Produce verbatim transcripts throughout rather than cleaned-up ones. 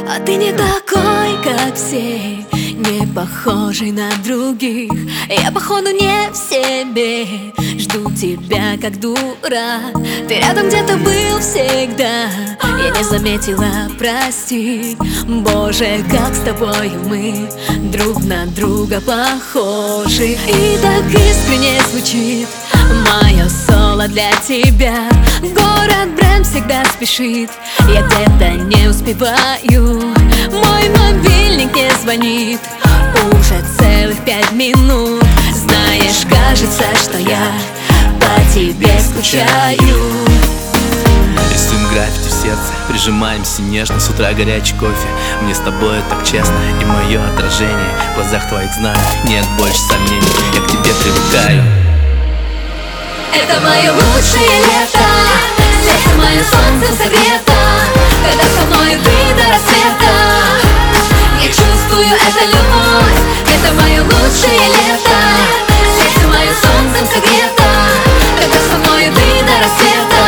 А ты не такой, как все, не похожий на других. Я походу не в себе, жду тебя как дура. Ты рядом где-то был всегда, я не заметила, прости. Боже, как с тобой мы друг на друга похожи. И так искренне звучит мое соло для тебя. Город бренд всегда спешит, я где-то не успеваю. Мой мобильник не звонит уже целых пять минут. Знаешь, кажется, что я по тебе скучаю. Рисуем граффити в сердце, прижимаемся нежно. С утра горячий кофе, мне с тобой так честно. И мое отражение в глазах твоих знаю. Нет больше сомнений, я к тебе привыкаю. Это мое лучшее лето, сердце мое солнцем согрето. Когда со мною ты до рассвета, я чувствую эту любовь. Это мое лучшее лето, сердце мое солнцем согрето. Когда со мною ты до рассвета,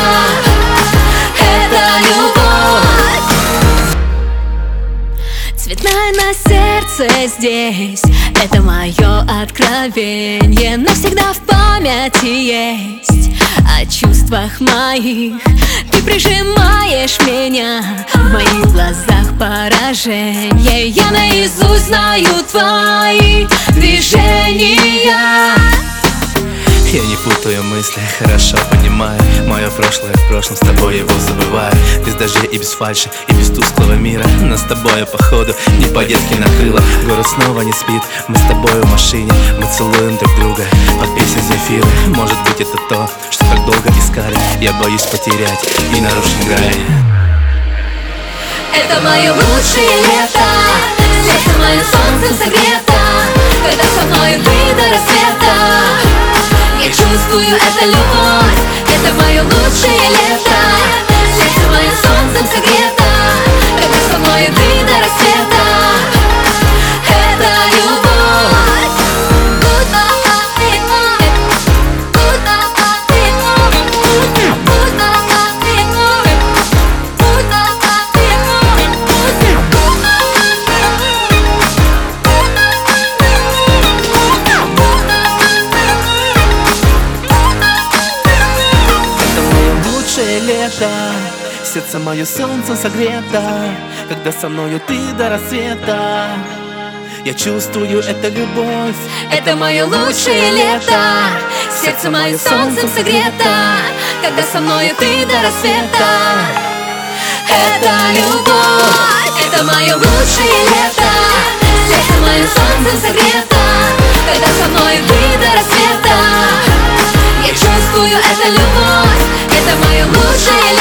это любовь. Цветная на сердце здесь, это мое откровение. Навсегда в памяти есть о чувствах моих. Ты прижимаешь меня, в моих глазах поражение. Я наизусть знаю твои движения. Я не путаю мысли, хорошо понимаю. Мое прошлое в прошлом, с тобой его забываю. Без дождя и без фальши, и без тусклого мира. Нас с тобой походу не по-детски накрыло. Город снова не спит, мы с тобой в машине. Мы целуем друг друга под песню Земфиры. Может быть это то, что так долго искали. Я боюсь потерять и нарушить грани. Это мое лучшее лето, сердце мое солнцем согрето. Когда со мною ты до рассвета, я чувствую эту любовь. Это мое лучшее лето, сердце мое солнцем согрето. Когда со мною ты до рассвета, это любовь. Лето, сердце мое солнцем согрето. Когда со мною ты до рассвета, я чувствую эту любовь. Это мое лучшее лето, сердце мое солнцем согрето. Когда со мною ты до рассвета, это любовь. Это мое лучшее лето, сердце мое солнцем согрето. Когда со мною ты до рассвета, я чувствую эту любовь. Это мое лучшее лето.